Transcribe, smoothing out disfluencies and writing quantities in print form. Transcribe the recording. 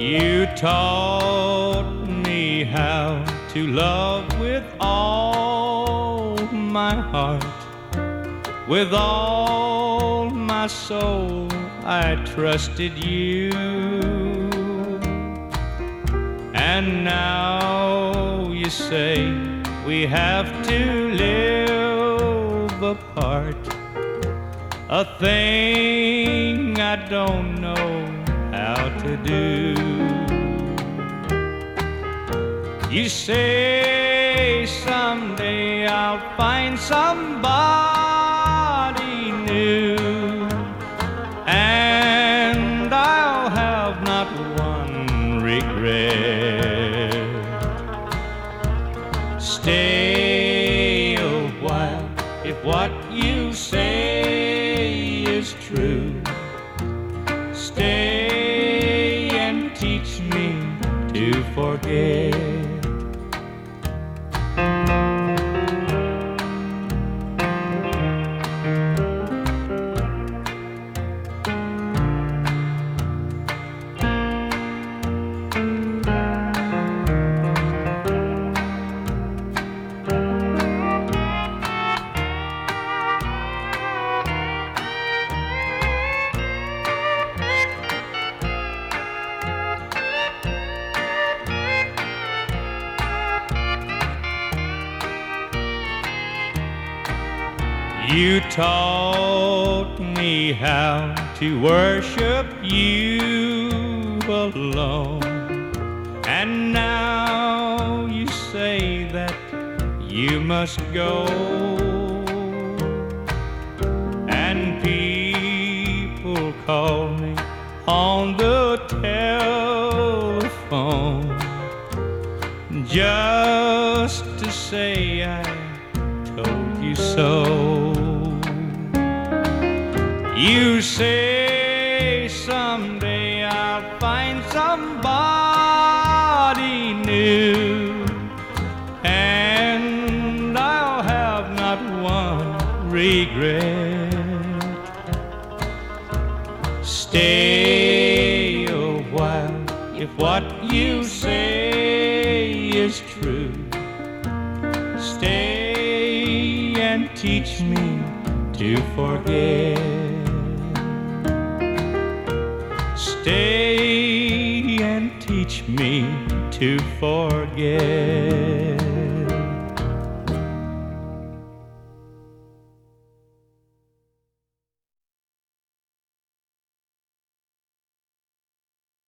You taught me how to love with all my heart. With all my soul I trusted you. And now you say we have to live apart, a thing I don't know how to do. You say someday I'll find somebody new, and I'll have not one regret. Stay a while if what you say is true. Stay and teach me to forget. You taught me how to worship you alone, and now you say that you must go. And people call me on the telephone just to say I told you so. You say someday I'll find somebody new, and I'll have not one regret. Stay a while if what you say is true. Stay and teach me to forget. Stay and teach me to forget.